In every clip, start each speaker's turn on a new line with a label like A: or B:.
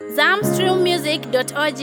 A: zamstrummusic.org.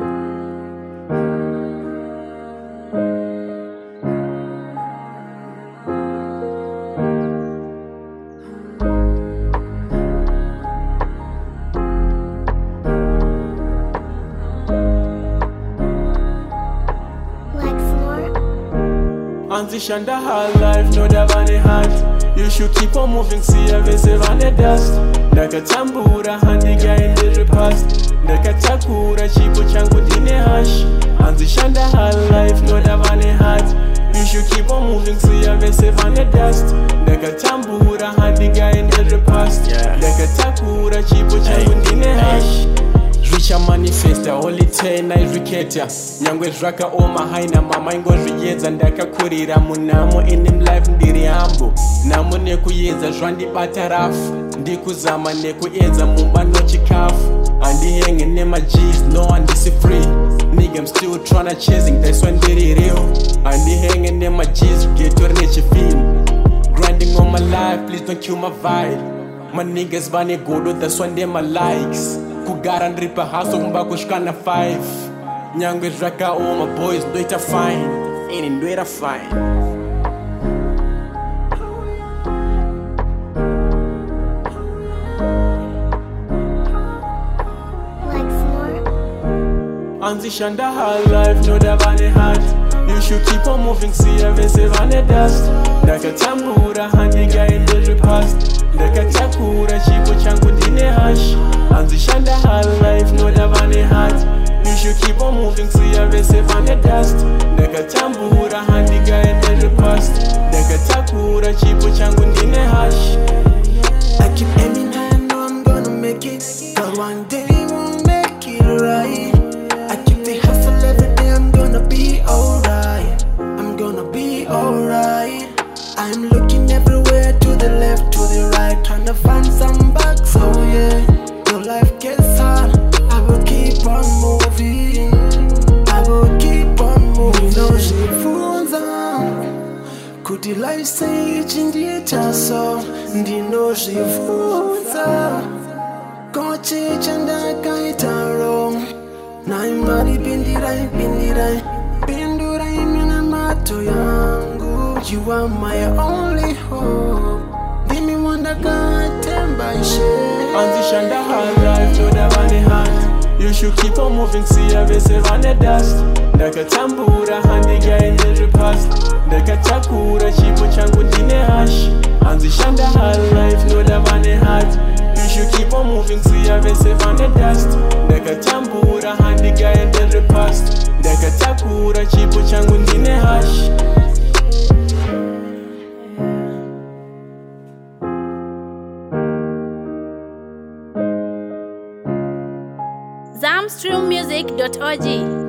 B: An sich an der Hall life, no da war ne halt. You should keep on moving, see a vese van the dust. Ndaka tambura, handiga in the repast. Ndaka takura, chipo changu dine hash. An sich an der Hall life, no da war ne halt. You should keep on moving, see a vese van the dust. Ndaka tambura, handiga in the repast. Ndaka takura, chipo changu dine hash. Richa manifesta olitena iriketa nyangwe raka oma haina mama ingo riyedza ndakakurira munamo inim life ndiri hambo namo nekuyedza zvandi batarafu ndikuzama nekuedza mumba no chikafu andihenge nema G's no andisi free nigga I'm still tryna chasing that's when ndiri real andihenge nema G's geto rine chifini grinding on my life please don't kill my vibe my niggas vane godo that's when they my likes kugara ndripa haso kumba kushikana 5 nyangwe zvaka all my boys ndoita fine ini ndoita fine Anzishanda hard life no da vane hard you should keep on moving see a vese vane dust ndaka tambura handiga in the repast ndaka takura chipo changu dine hash Anzishanda hard life no da vane hard you should keep on moving see a vese vane dust ndaka tambura handiga in the repast ndaka takura chipo changu dine hash
C: I keep aiming high and know I'm gonna make it but one day we'll make it right I keep the hustle every day, I'm gonna be alright. I'm gonna be alright. I'm looking everywhere, to the left, to the right, trying to find some bucks, oh yeah. Your life gets hard, I will keep on moving. I will keep on moving. No shifunza, kuti life say chindieta so. Ndino shifunza, kochi chanda kaita wrong. Naimani bindirai mina mato yangu You are my only hope Dimi wanda katemba ishe
B: Anzishanda hard life no da vane hard You should keep on moving see a vese vane dust Ndaka tambura handiga in the repast Ndaka takura chipo changu dine hash Anzishanda hard life no da vane hard You should keep on moving see a vese vane dust Ndaka tambura handiga in the repast Ndaka takura chipo changu dine hash
A: zamstrummusic.org.